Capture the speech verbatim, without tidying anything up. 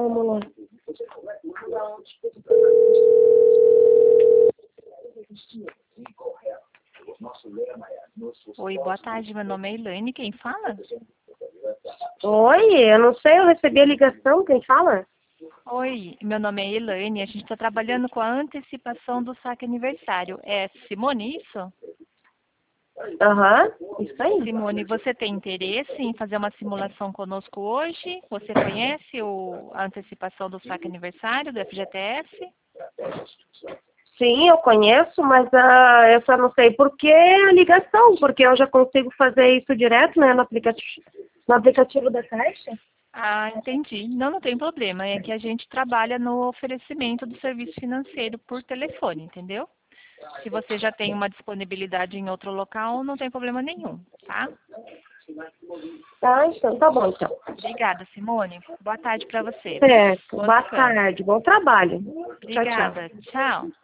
Vamos lá. Oi, boa tarde. Meu nome é Elaine. Quem fala? Oi, eu não sei, eu recebi a ligação. Quem fala? Oi, meu nome é Elaine. A gente está trabalhando com a antecipação do saque aniversário. É Simone, isso? Aham, isso aí. Simone, você tem interesse em fazer uma simulação conosco hoje? Você conhece o, a antecipação do saque aniversário do F G T S? Sim, eu conheço, mas ah, eu só não sei por que a ligação, porque eu já consigo fazer isso direto, né, no aplicativo, no aplicativo da Caixa. Ah, entendi. Não, não tem problema. É que a gente trabalha no oferecimento do serviço financeiro por telefone, entendeu? Se você já tem uma disponibilidade em outro local, não tem problema nenhum, tá? Tá, então tá bom, então. Obrigada, Simone. Boa tarde para você. Certo, Bom boa descanso. tarde, bom trabalho. Tchau, tchau. Obrigada. Tchau.